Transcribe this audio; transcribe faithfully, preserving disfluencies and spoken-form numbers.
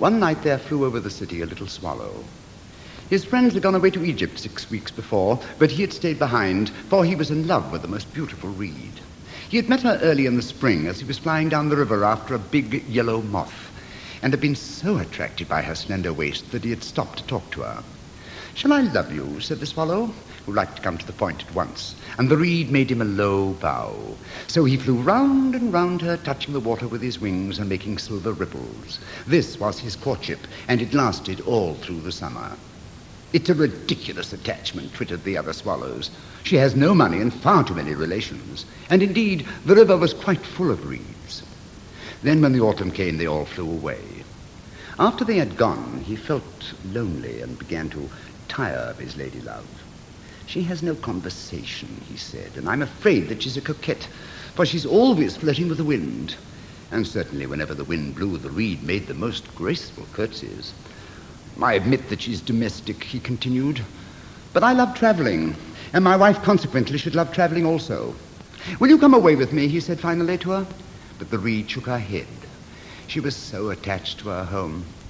One night there flew over the city a little swallow. His friends had gone away to Egypt six weeks before, but he had stayed behind, for he was in love with the most beautiful reed. He had met her early in the spring as he was flying down the river after a big yellow moth, and had been so attracted by her slender waist that he had stopped to talk to her. "Shall I love you?" said the swallow, who liked to come to the point at once, and the reed made him a low bow. So he flew round and round her, touching the water with his wings and making silver ripples. This was his courtship, and it lasted all through the summer. "It's a ridiculous attachment," twittered the other swallows. "She has no money and far too many relations." And indeed, the river was quite full of reeds. Then when the autumn came, they all flew away. After they had gone, he felt lonely and began to tire of his lady love. "She has no conversation," he said, "and I'm afraid that she's a coquette, for she's always flirting with the wind." And certainly whenever the wind blew, the reed made the most graceful curtsies. "I admit that she's domestic," he continued, "but I love traveling, and my wife consequently should love traveling also. Will you come away with me?" he said finally to her. But the reed shook her head. She was so attached to her home.